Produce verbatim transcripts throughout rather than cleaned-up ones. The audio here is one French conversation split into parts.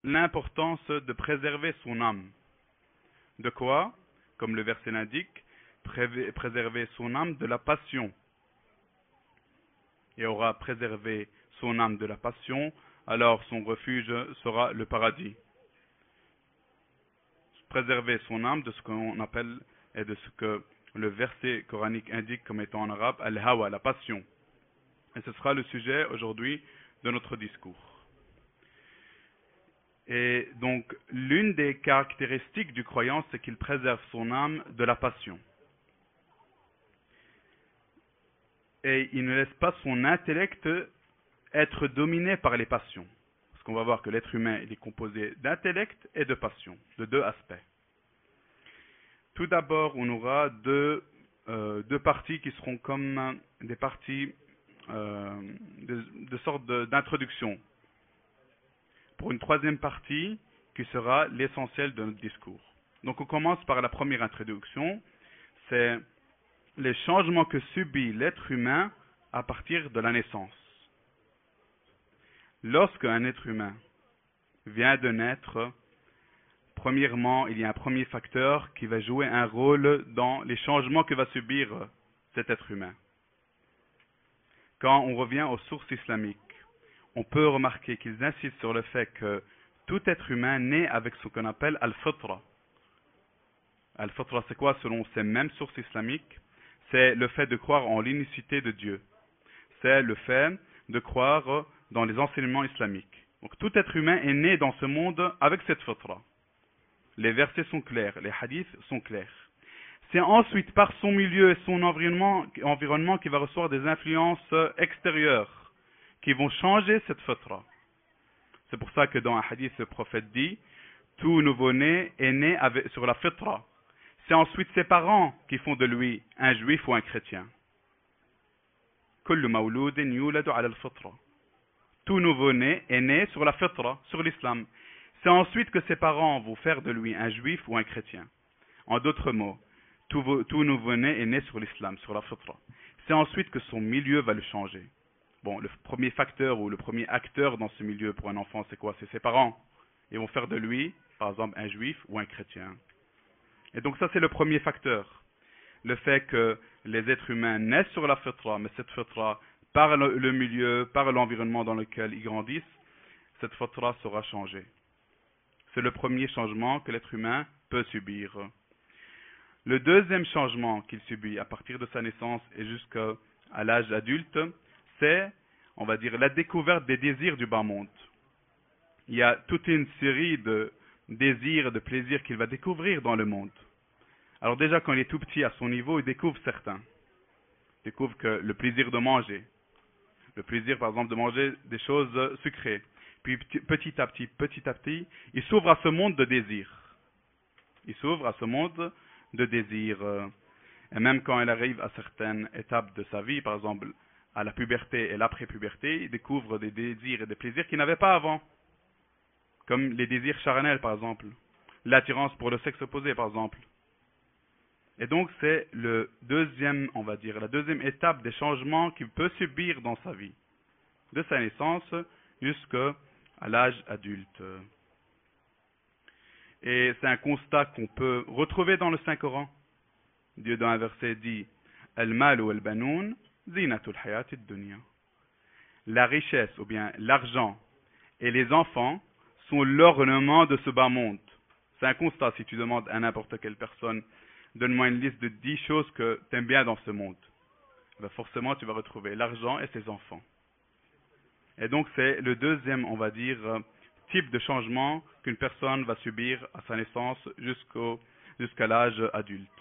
l'importance de préserver son âme. De quoi? Comme le verset l'indique, préserver son âme de la passion. Et aura préservé son âme de la passion, alors son refuge sera le paradis. Préserver son âme de ce qu'on appelle et de ce que le verset coranique indique comme étant en arabe al-hawa, la passion. Et ce sera le sujet aujourd'hui de notre discours. Et donc, l'une des caractéristiques du croyant, c'est qu'il préserve son âme de la passion. Et il ne laisse pas son intellect être dominé par les passions. Parce qu'on va voir que l'être humain il est composé d'intellect et de passion, de deux aspects. Tout d'abord, on aura deux, euh, deux parties qui seront comme des parties euh, de, de sorte d'introduction. Pour une troisième partie qui sera l'essentiel de notre discours. Donc on commence par la première introduction, c'est les changements que subit l'être humain à partir de la naissance. Lorsqu'un être humain vient de naître, premièrement, il y a un premier facteur qui va jouer un rôle dans les changements que va subir cet être humain. Quand on revient aux sources islamiques, on peut remarquer qu'ils insistent sur le fait que tout être humain naît avec ce qu'on appelle al-fitra. Al-fitra, c'est quoi selon ces mêmes sources islamiques? C'est le fait de croire en l'unicité de Dieu. C'est le fait de croire dans les enseignements islamiques. Donc tout être humain est né dans ce monde avec cette fitra. Les versets sont clairs, les hadiths sont clairs. C'est ensuite par son milieu et son environnement, environnement qu'il va recevoir des influences extérieures qui vont changer cette fitra. C'est pour ça que dans un hadith, le prophète dit, tout nouveau-né est né avec, sur la fitra. C'est ensuite ses parents qui font de lui un juif ou un chrétien. Kullu mawloudin yuladu ala al-fitra. Tout nouveau-né est né sur la fitra, sur l'islam. C'est ensuite que ses parents vont faire de lui un juif ou un chrétien. En d'autres mots, tout, tout nouveau-né est né sur l'islam, sur la fitra. C'est ensuite que son milieu va le changer. Bon, le premier facteur ou le premier acteur dans ce milieu pour un enfant, c'est quoi? C'est ses parents. Ils vont faire de lui, par exemple, un juif ou un chrétien. Et donc ça, c'est le premier facteur. Le fait que les êtres humains naissent sur la fitra, mais cette fitra, par le, le milieu, par l'environnement dans lequel ils grandissent, cette fitra sera changée. C'est le premier changement que l'être humain peut subir. Le deuxième changement qu'il subit à partir de sa naissance et jusqu'à l'âge adulte, c'est, on va dire, la découverte des désirs du bas monde. Il y a toute une série de désirs et de plaisirs qu'il va découvrir dans le monde. Alors déjà, quand il est tout petit à son niveau, il découvre certains. Il découvre que le plaisir de manger, le plaisir par exemple de manger des choses sucrées. Puis petit à petit, petit à petit, il s'ouvre à ce monde de désirs. Il s'ouvre à ce monde de désirs. Et même quand il arrive à certaines étapes de sa vie, par exemple à la puberté et l'après-puberté, il découvre des désirs et des plaisirs qu'il n'avait pas avant. Comme les désirs charnels, par exemple. L'attirance pour le sexe opposé, par exemple. Et donc, c'est le deuxième, on va dire, la deuxième étape des changements qu'il peut subir dans sa vie. De sa naissance jusqu'à l'âge adulte. Et c'est un constat qu'on peut retrouver dans le Saint-Coran. Dieu, dans un verset, dit « Al-mal ou al-banoun » la richesse, ou bien l'argent et les enfants sont l'ornement de ce bas monde. C'est un constat. Si tu demandes à n'importe quelle personne, donne-moi une liste de dix choses que tu aimes bien dans ce monde. Ben forcément, tu vas retrouver l'argent et ses enfants. Et donc, c'est le deuxième, on va dire, type de changement qu'une personne va subir à sa naissance jusqu'au, jusqu'à l'âge adulte.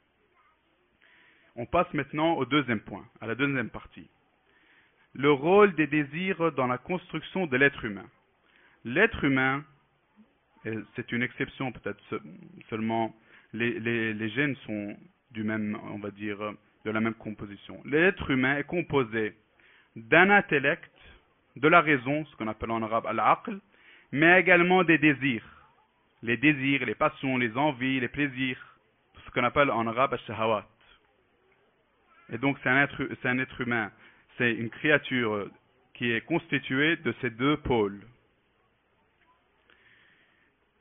On passe maintenant au deuxième point, à la deuxième partie. Le rôle des désirs dans la construction de l'être humain. L'être humain, et c'est une exception peut-être seulement, les, les, les gènes sont du même, on va dire, de la même composition. L'être humain est composé d'un intellect, de la raison, ce qu'on appelle en arabe al-aql, mais également des désirs. Les désirs, les passions, les envies, les plaisirs, ce qu'on appelle en arabe al-shahawat. Et donc c'est un, être, c'est un être humain, c'est une créature qui est constituée de ces deux pôles.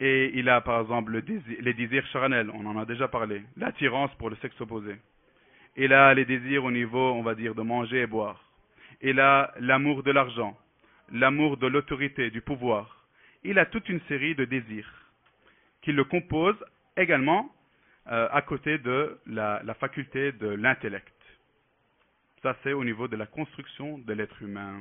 Et il a par exemple le désir, les désirs charnels, on en a déjà parlé, l'attirance pour le sexe opposé. Il a les désirs au niveau, on va dire, de manger et boire. Il a l'amour de l'argent, l'amour de l'autorité, du pouvoir. Il a toute une série de désirs qui le composent également euh, à côté de la, la faculté de l'intellect. Ça, c'est au niveau de la construction de l'être humain.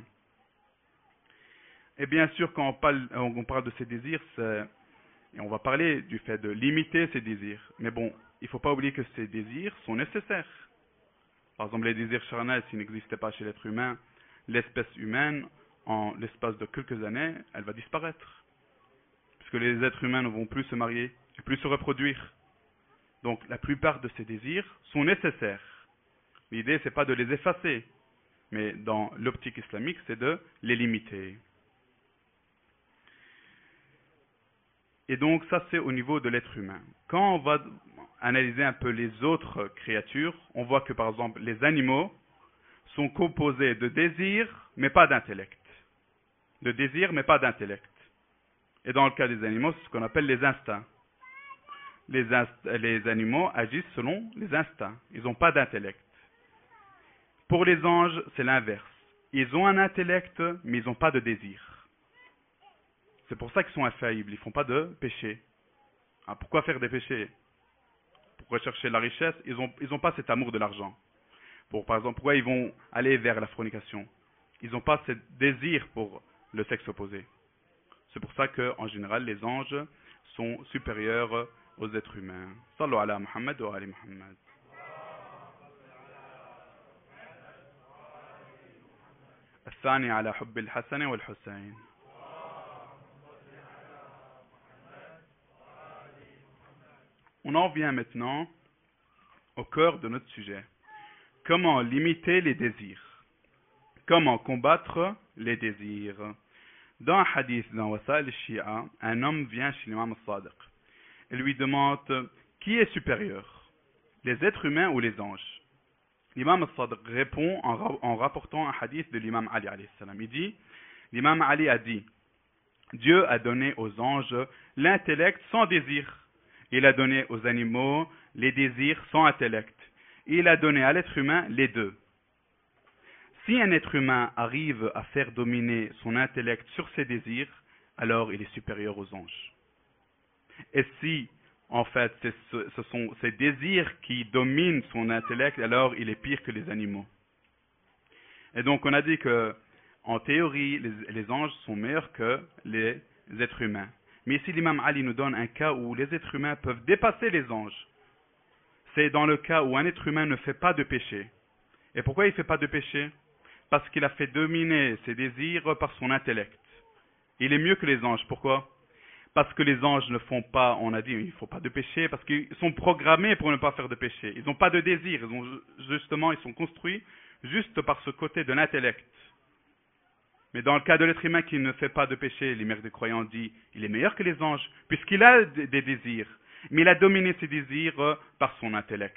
Et bien sûr, quand on parle, on parle de ces désirs, c'est, et on va parler du fait de limiter ces désirs. Mais bon, il ne faut pas oublier que ces désirs sont nécessaires. Par exemple, les désirs charnels, s'ils n'existaient pas chez l'être humain, l'espèce humaine, en l'espace de quelques années, elle va disparaître. Puisque les êtres humains ne vont plus se marier, et plus se reproduire. Donc, la plupart de ces désirs sont nécessaires. L'idée, ce n'est pas de les effacer, mais dans l'optique islamique, c'est de les limiter. Et donc, ça, c'est au niveau de l'être humain. Quand on va analyser un peu les autres créatures, on voit que, par exemple, les animaux sont composés de désirs, mais pas d'intellect. De désirs, mais pas d'intellect. Et dans le cas des animaux, c'est ce qu'on appelle les instincts. Les, inst- les animaux agissent selon les instincts. Ils n'ont pas d'intellect. Pour les anges, c'est l'inverse. Ils ont un intellect, mais ils n'ont pas de désir. C'est pour ça qu'ils sont infaillibles. Ils ne font pas de péché. Ah, pourquoi faire des péchés? Pour rechercher la richesse, ils n'ont ils ont pas cet amour de l'argent. Pour, par exemple, pourquoi ils vont aller vers la fornication? Ils n'ont pas ce désir pour le sexe opposé. C'est pour ça qu'en général, les anges sont supérieurs aux êtres humains. Sallu ala Muhammad wa ali Muhammad. الثاني على حب الحسن والحسين. On en vient maintenant au cœur de notre sujet. Comment limiter les désirs? Comment combattre les désirs? Dans un hadith dans Wasa'il al-Shi'a, un homme vient chez l'imam al-Sadiq et lui demande qui est supérieur, les êtres humains ou les anges? L'imam al-Sadiq répond en, ra en rapportant un hadith de l'imam Ali alayhi salam. Il dit, l'imam Ali a dit, Dieu a donné aux anges l'intellect sans désir. Il a donné aux animaux les désirs sans intellect. Il a donné à l'être humain les deux. Si un être humain arrive à faire dominer son intellect sur ses désirs, alors il est supérieur aux anges. Et si, en fait, ce, ce sont ces désirs qui dominent son intellect, alors il est pire que les animaux. Et donc on a dit que, en théorie, les, les anges sont meilleurs que les êtres humains. Mais ici, l'imam Ali nous donne un cas où les êtres humains peuvent dépasser les anges. C'est dans le cas où un être humain ne fait pas de péché. Et pourquoi il ne fait pas de péché? Parce qu'il a fait dominer ses désirs par son intellect. Il est mieux que les anges. Pourquoi? Parce que les anges ne font pas, on a dit, il ne faut pas de péché, parce qu'ils sont programmés pour ne pas faire de péché. Ils n'ont pas de désir. Ils ont, justement, ils sont construits juste par ce côté de l'intellect. Mais dans le cas de l'être humain qui ne fait pas de péché, les mères des croyants disent, il est meilleur que les anges, puisqu'il a des désirs. Mais il a dominé ses désirs par son intellect.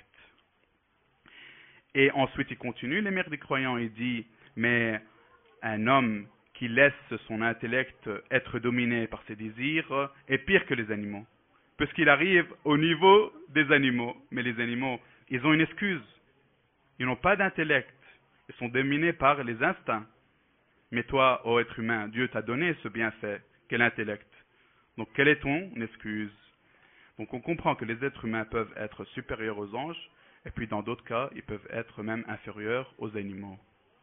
Et ensuite, il continue, les mères des croyants, il dit, mais un homme qui laisse son intellect être dominé par ses désirs est pire que les animaux. Puisqu'il arrive au niveau des animaux. Mais les animaux, ils ont une excuse. Ils n'ont pas d'intellect. Ils sont dominés par les instincts. Mais toi, ô être humain, Dieu t'a donné ce bienfait, qu'est l'intellect. Donc, quelle est ton excuse? Donc, on comprend que les êtres humains peuvent être supérieurs aux anges, et puis dans d'autres cas, ils peuvent être même inférieurs aux animaux.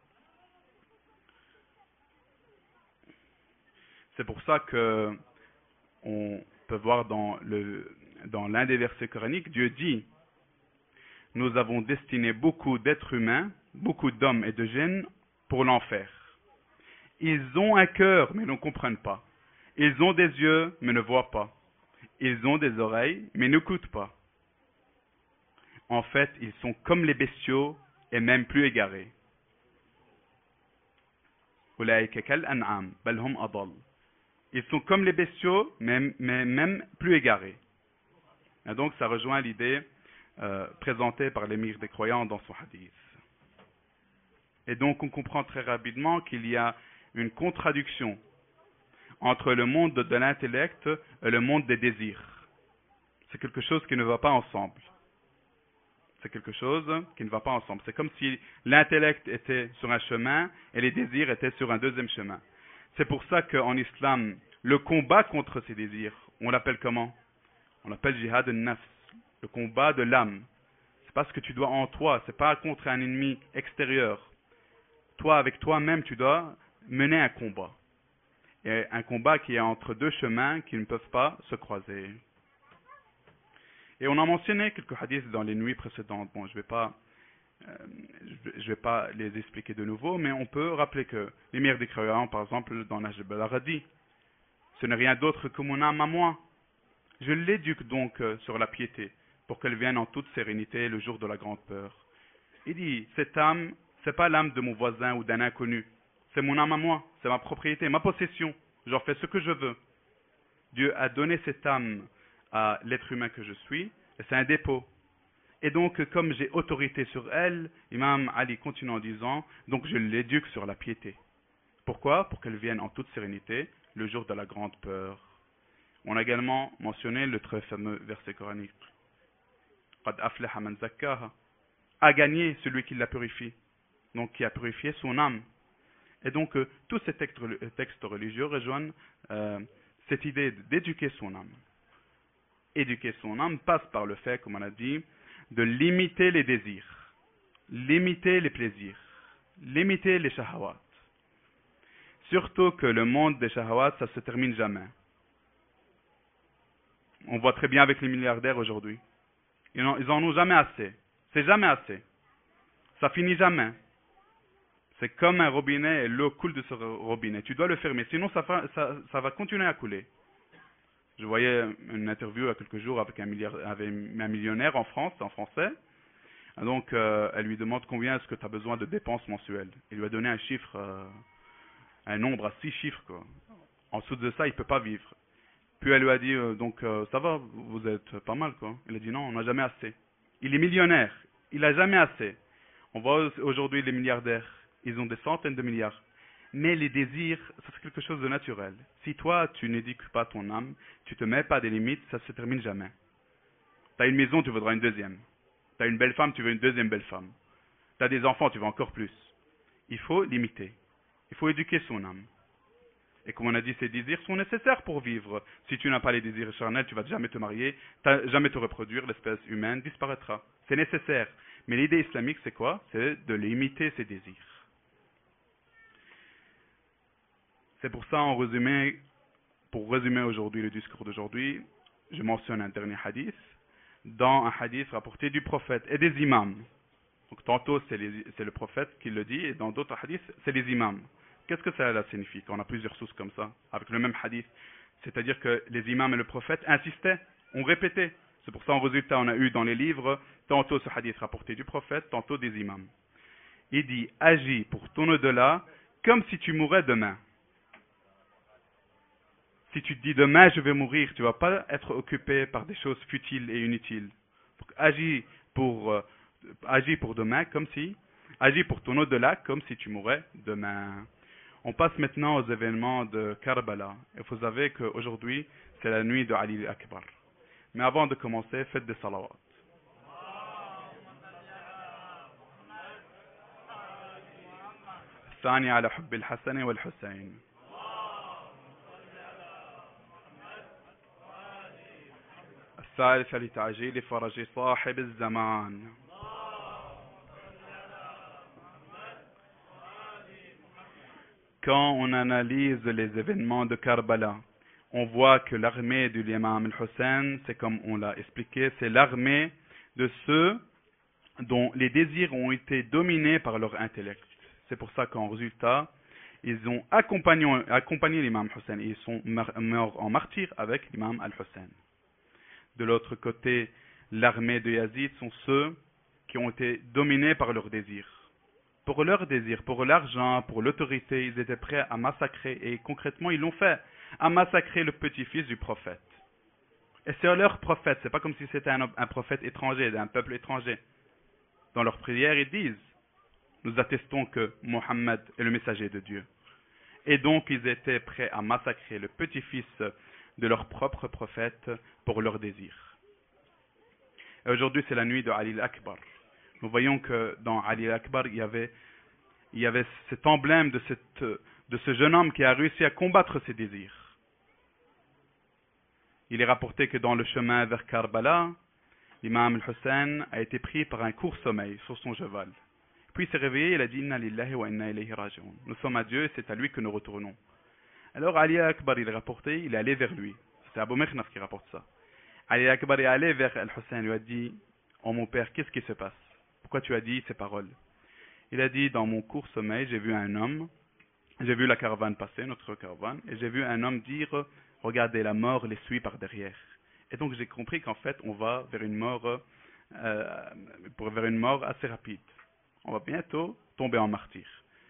C'est pour ça que on peut voir dans le dans l'un des versets coraniques, Dieu dit, nous avons destiné beaucoup d'êtres humains, beaucoup d'hommes et de djinns pour l'enfer. Ils ont un cœur, mais ne comprennent pas. Ils ont des yeux, mais ne voient pas. Ils ont des oreilles, mais n'écoutent pas. En fait, ils sont comme les bestiaux et même plus égarés. Ils sont comme les bestiaux, mais, mais même plus égarés. Et donc, ça rejoint l'idée euh, présentée par l'émir des croyants dans son hadith. Et donc, on comprend très rapidement qu'il y a une contradiction entre le monde de l'intellect et le monde des désirs. C'est quelque chose qui ne va pas ensemble. C'est quelque chose qui ne va pas ensemble. C'est comme si l'intellect était sur un chemin et les désirs étaient sur un deuxième chemin. C'est pour ça qu'en islam, le combat contre ces désirs, on l'appelle comment? On l'appelle jihad al-nafs, le combat de l'âme. C'est pas ce que tu dois en toi, c'est pas contre un ennemi extérieur. Toi, avec toi-même, tu dois mener un combat. Et un combat qui est entre deux chemins qui ne peuvent pas se croiser. Et on a mentionné quelques hadiths dans les nuits précédentes. Bon, je vais pas, euh, je vais pas les expliquer de nouveau, mais on peut rappeler que l'émir des croyants, par exemple, dans Najib al-Aradi, ce n'est rien d'autre que mon âme à moi. Je l'éduque donc euh, sur la piété, pour qu'elle vienne en toute sérénité le jour de la grande peur. Il dit, cette âme, c'est pas l'âme de mon voisin ou d'un inconnu. C'est mon âme à moi, c'est ma propriété, ma possession. J'en fais ce que je veux. Dieu a donné cette âme à l'être humain que je suis, et c'est un dépôt. Et donc, comme j'ai autorité sur elle, Imam Ali continue en disant, donc je l'éduque sur la piété. Pourquoi? Pour qu'elle vienne en toute sérénité le jour de la grande peur. On a également mentionné le très fameux verset coranique. Qad aflaha man zakkaha. A gagné celui qui la purifie, donc qui a purifié son âme. Et donc, euh, tous ces textes, textes religieux rejoignent euh, cette idée d'éduquer son âme. Éduquer son âme passe par le fait, comme on a dit, de limiter les désirs, limiter les plaisirs, limiter les shahawat. Surtout que le monde des shahawat, ça se termine jamais. On voit très bien avec les milliardaires aujourd'hui. Ils n'en, ils en ont jamais assez. C'est jamais assez. Ça finit jamais. C'est comme un robinet et l'eau coule de ce robinet. Tu dois le fermer, sinon ça, fa, ça, ça va continuer à couler. Je voyais une interview il y a quelques jours avec un, milliard, avec un millionnaire en France, en français. Donc, euh, elle lui demande combien est-ce que tu as besoin de dépenses mensuelles. Il lui a donné un chiffre, euh, un nombre à six chiffres, quoi. En dessous de ça, il ne peut pas vivre. Puis elle lui a dit, euh, donc euh, ça va, vous êtes pas mal, quoi. Il a dit non, on n'a jamais assez. Il est millionnaire, il n'a jamais assez. On voit aujourd'hui les milliardaires, ils ont des centaines de milliards. Mais les désirs, ça c'est quelque chose de naturel. Si toi, tu n'éduques pas ton âme, tu te mets pas des limites, ça se termine jamais. Tu as une maison, tu voudras une deuxième. Tu as une belle femme, tu veux une deuxième belle femme. Tu as des enfants, tu veux encore plus. Il faut limiter. Il faut éduquer son âme. Et comme on a dit, ces désirs sont nécessaires pour vivre. Si tu n'as pas les désirs charnels, tu vas jamais te marier, jamais te reproduire, l'espèce humaine disparaîtra. C'est nécessaire. Mais l'idée islamique, c'est quoi? C'est de limiter ces désirs. C'est pour ça, en résumé, pour résumer aujourd'hui le discours d'aujourd'hui, je mentionne un dernier hadith, dans un hadith rapporté du prophète et des imams. Donc tantôt c'est, les, c'est le prophète qui le dit, et dans d'autres hadiths, c'est les imams. Qu'est-ce que ça signifie quand on a plusieurs sources comme ça, avec le même hadith? C'est-à-dire que les imams et le prophète insistaient, ont répété. C'est pour ça, en résultat, on a eu dans les livres, tantôt ce hadith rapporté du prophète, tantôt des imams. Il dit, agis pour ton au-delà comme si tu mourrais demain. Si tu te dis demain je vais mourir, tu ne vas pas être occupé par des choses futiles et inutiles. Donc, agis pour, euh, agis pour demain comme si, agis pour ton au-delà comme si tu mourrais demain. On passe maintenant aux événements de Karbala. Et vous savez qu'aujourd'hui, c'est la nuit de Ali Akbar. Mais avant de commencer, faites des salawats. الثاني على حب الحسن والحسين. الثالث لتعجيل فرج صاحب الزمان. Quand on analyse les événements de Karbala, on voit que l'armée de l'imam al-Hussein, c'est comme on l'a expliqué, c'est l'armée de ceux dont les désirs ont été dominés par leur intellect. C'est pour ça qu'en résultat, ils ont accompagné, accompagné l'imam Hussein et ils sont morts en martyr avec l'imam al-Hussein. De l'autre côté, l'armée de Yazid sont ceux qui ont été dominés par leurs désirs. Pour leur désir, pour l'argent, pour l'autorité, ils étaient prêts à massacrer, et concrètement ils l'ont fait, à massacrer le petit-fils du prophète. Et c'est leur prophète, c'est pas comme si c'était un, un prophète étranger, d'un peuple étranger. Dans leurs prières, ils disent, nous attestons que Mohammed est le messager de Dieu. Et donc ils étaient prêts à massacrer le petit-fils de leur propre prophète pour leur désir. Et aujourd'hui c'est la nuit de Ali al-Akbar. Nous voyons que dans Ali al-Akbar il y avait, il y avait cet emblème de, cette, de ce jeune homme qui a réussi à combattre ses désirs. Il est rapporté que dans le chemin vers Karbala, l'imam al-Hussein a été pris par un court sommeil sur son cheval. Puis il s'est réveillé, il a dit Inna lillahi wa inna ilayhi raji'un. Nous sommes à Dieu et c'est à lui que nous retournons. Alors Ali Akbar, il est rapporté, il est allé vers lui. C'est Abu Mikhnaf qui rapporte ça. Ali Akbar est allé vers Al-Hussein, lui a dit Oh mon père, qu'est-ce qui se passe? Pourquoi tu as dit ces paroles? Il a dit Dans mon court sommeil, j'ai vu un homme, j'ai vu la caravane passer, notre caravane, et j'ai vu un homme dire Regardez, la mort les suit par derrière. Et donc j'ai compris qu'en fait, on va vers une mort, euh, pour vers une mort assez rapide. On va bientôt tomber en martyr.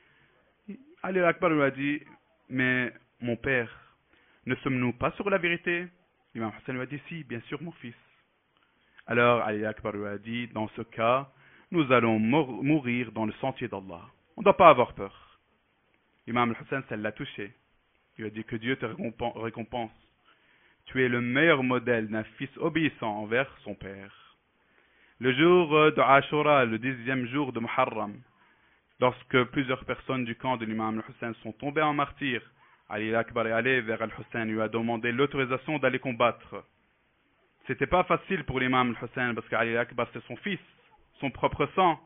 Ali Akbar lui a dit, mais mon père, ne sommes-nous pas sur la vérité? L'imam Hussein lui a dit, si, bien sûr mon fils. Alors Ali Akbar lui a dit, dans ce cas, nous allons mourir dans le sentier d'Allah. On ne doit pas avoir peur. L'imam Hussein, ça l'a touché. Il lui a dit que Dieu te récompense. Tu es le meilleur modèle d'un fils obéissant envers son père. Le jour de Ashura, le dixième jour de Muharram, lorsque plusieurs personnes du camp de l'imam al-Hussein sont tombées en martyr, Ali Akbar est allé vers al-Hussein, lui a demandé l'autorisation d'aller combattre. C'était pas facile pour l'imam al-Hussein parce qu'Ali Akbar c'est son fils, son propre sang.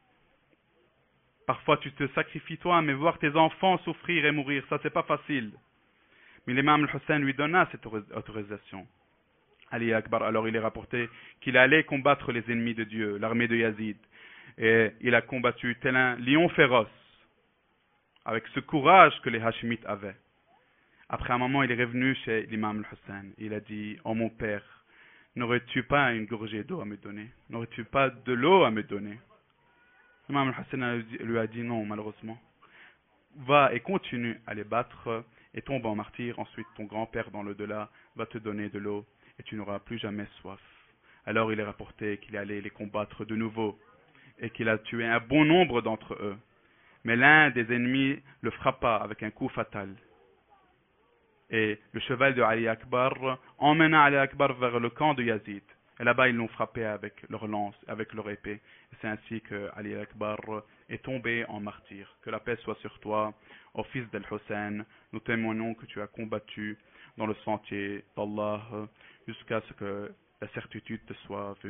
Parfois tu te sacrifies toi, mais voir tes enfants souffrir et mourir, ça c'est pas facile. Mais l'imam al-Hussein lui donna cette autorisation. Ali Akbar, alors il est rapporté qu'il allait combattre les ennemis de Dieu, l'armée de Yazid. Et il a combattu tel un lion féroce, avec ce courage que les Hashemites avaient. Après un moment, il est revenu chez l'imam al-Hussein. Il a dit, oh mon père, n'aurais-tu pas une gorgée d'eau à me donner? N'aurais-tu pas de l'eau à me donner? L'imam al-Hussein lui a dit non, malheureusement. Va et continue à les battre et tombe en martyr. Ensuite, ton grand-père dans l'au-delà va te donner de l'eau et tu n'auras plus jamais soif. Alors il est rapporté qu'il allait les combattre de nouveau et qu'il a tué un bon nombre d'entre eux. Mais l'un des ennemis le frappa avec un coup fatal. Et le cheval de Ali Akbar emmena Ali Akbar vers le camp de Yazid. Et là-bas, ils l'ont frappé avec leur lance, avec leur épée. Et c'est ainsi que Ali Akbar est tombé en martyr. Que la paix soit sur toi, ô fils d'Al-Hussein. Nous témoignons que tu as combattu dans le sentier d'Allah jusqu'à ce que la certitude te soit venue.